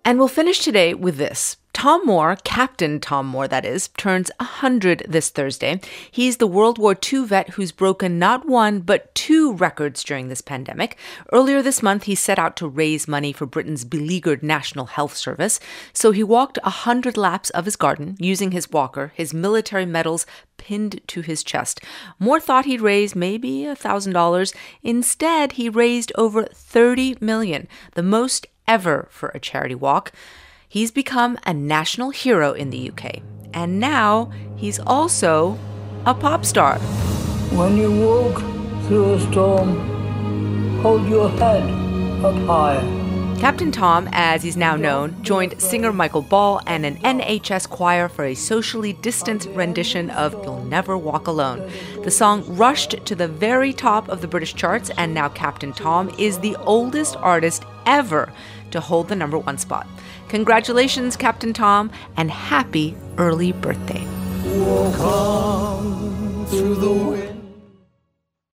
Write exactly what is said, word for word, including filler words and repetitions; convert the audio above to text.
And we'll finish today with this. Tom Moore, Captain Tom Moore, that is, turns one hundred this Thursday. He's the World War Two vet who's broken not one, but two records during this pandemic. Earlier this month, he set out to raise money for Britain's beleaguered National Health Service. So he walked one hundred laps of his garden using his walker, his military medals pinned to his chest. Moore thought he'd raise maybe one thousand dollars. Instead, he raised over thirty million dollars, the most ever for a charity walk. He's become a national hero in the U K. And now he's also a pop star. When you walk through a storm, hold your head up high. Captain Tom, as he's now known, joined singer Michael Ball and an N H S choir for a socially distanced rendition of You'll Never Walk Alone. The song rushed to the very top of the British charts, and now Captain Tom is the oldest artist ever to hold the number one spot. Congratulations, Captain Tom, and happy early birthday. Walk on through the